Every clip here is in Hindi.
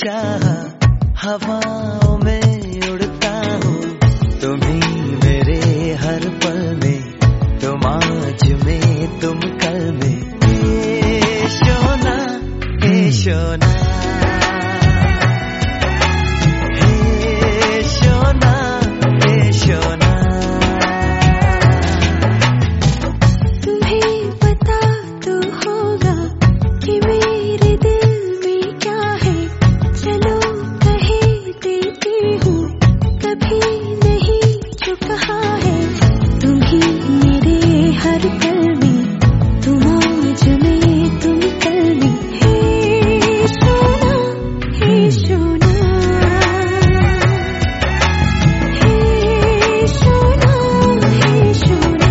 चाहा, हवाओं में उड़ता हूँ, तुम ही मेरे हर पल में, तुम आज में तुम कल में। हे शोना, हे शोना, हे शोना, हे शोना। तुम्हें पता तो होगा कि मेरे दिल में क्या है, चलो कह देती हूँ, कभी नहीं जो कहा है। तुम ही मेरे हर पल में, तुम आज में तुम कल में। हे सोना, हे सोना, हे सोना, हे सोना।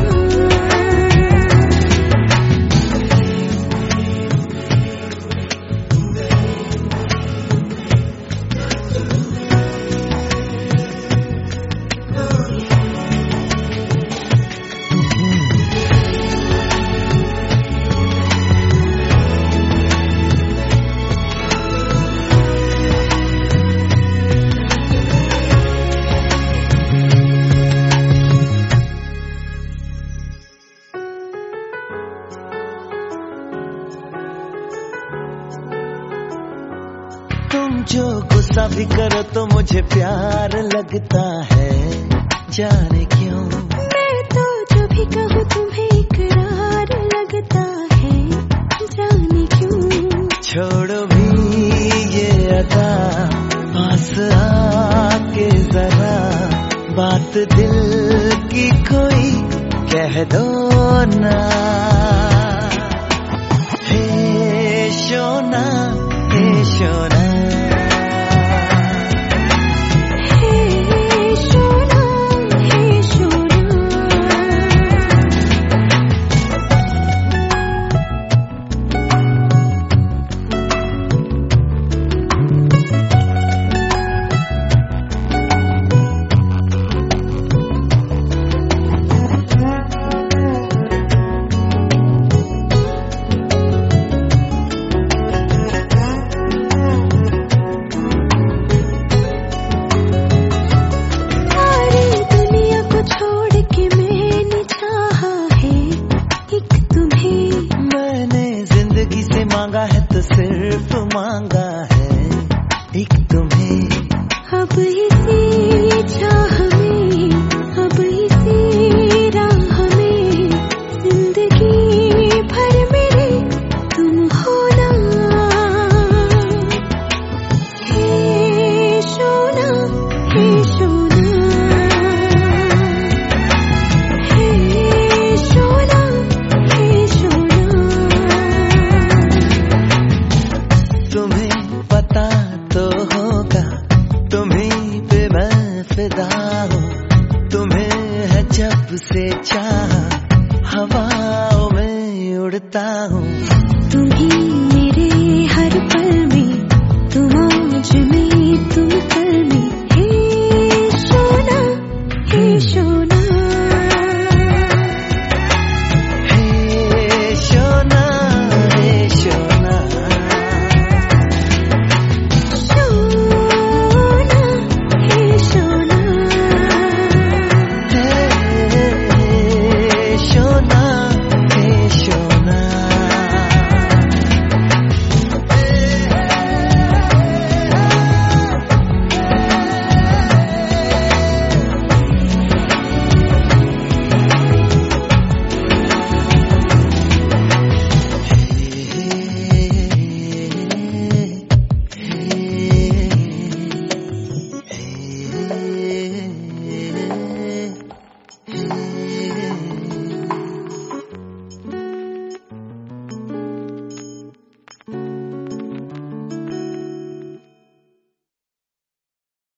तुम जो गुस्सा भी करो तो मुझे प्यार लगता है, जाने क्यों। मैं तो जो भी कहूँ तुम्हें इकरार लगता है, जाने क्यों। छोड़ो भी ये अदा, पास आके जरा बात दिल की कोई कह दो ना। हे शोना, हे शोना, हे सोना, हे सोना। सारी दुनिया को छोड़ के मैंने चाहा है एक तुम्हें। मैंने जिंदगी से मांगा है तो सिर्फ मांगा है एक तुम्हें। अब इसी